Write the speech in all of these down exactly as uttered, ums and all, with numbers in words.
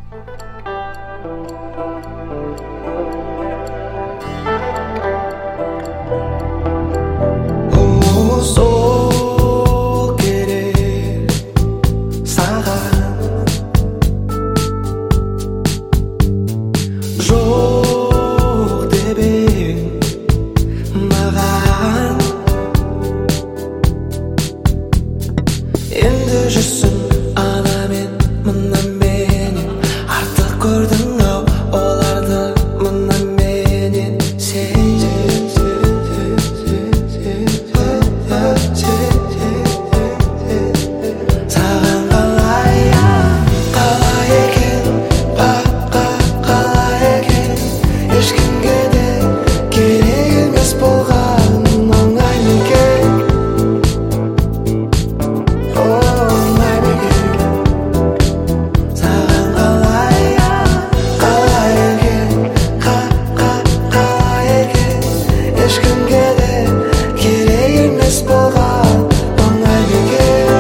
Сол керек саған, жоқ деп ең маған. Енді жүрсің ана мен мына менен, артық көрдің ау оларды мына менен. Сен саған қалай, қалай екен, қалай екен, ешкімге де керек емес болған оңай ма екен, оңай ма екен. Саған қалай, қалай екен, қалай екен, ешкімге де керек емес болған оңай ма екен.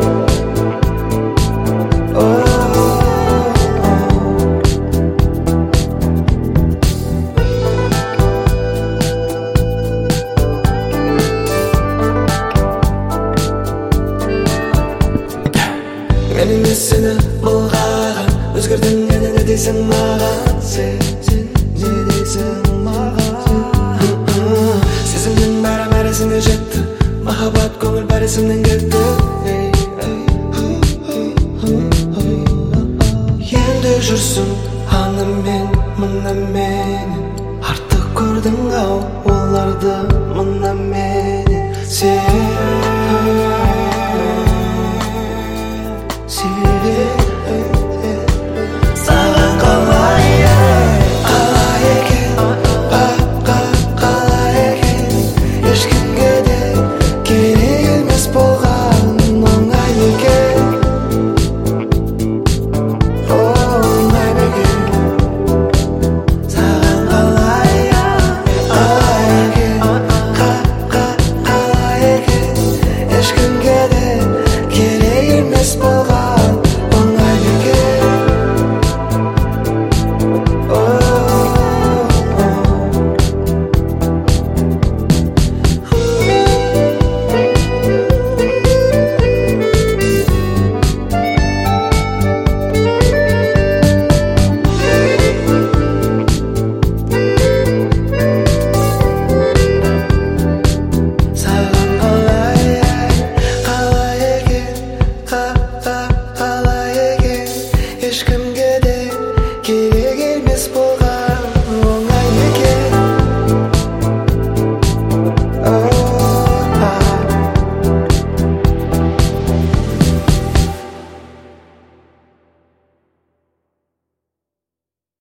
Мен емес сені былғаған, өзгердің енді не дейсің маған, сен не дейсің маған. Сезімнің бәрі бәрі есіңе жетті, махаббат көңіл бәрі есімнен кетті. Енді жүрсің ана мен мына менен, артық көрдің ау оларды мына менен. Сен